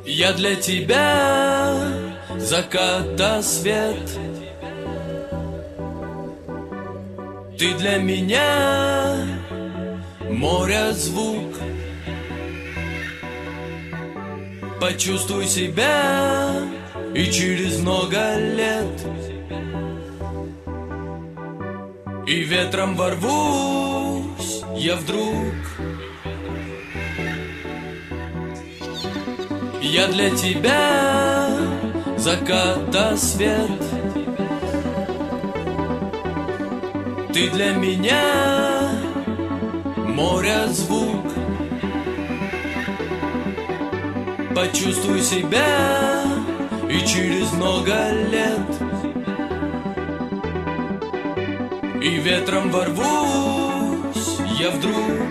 Я для тебя закат до свет, ты для меня море звук. Почувствуй себя, и через много лет и ветром ворвусь я вдруг. Я для тебя закат до свет, ты для меня море звук. Почувствуй себя, и через много лет и ветром ворвусь я вдруг.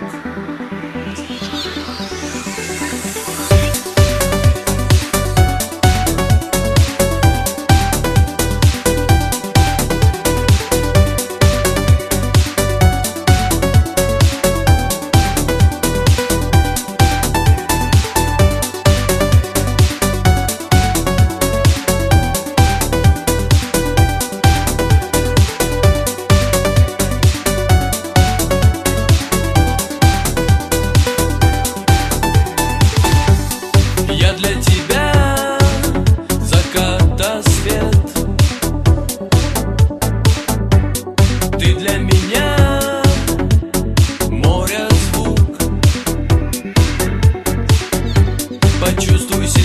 Я для тебя закат до свет, ты для меня море звук. Почувствуй себя.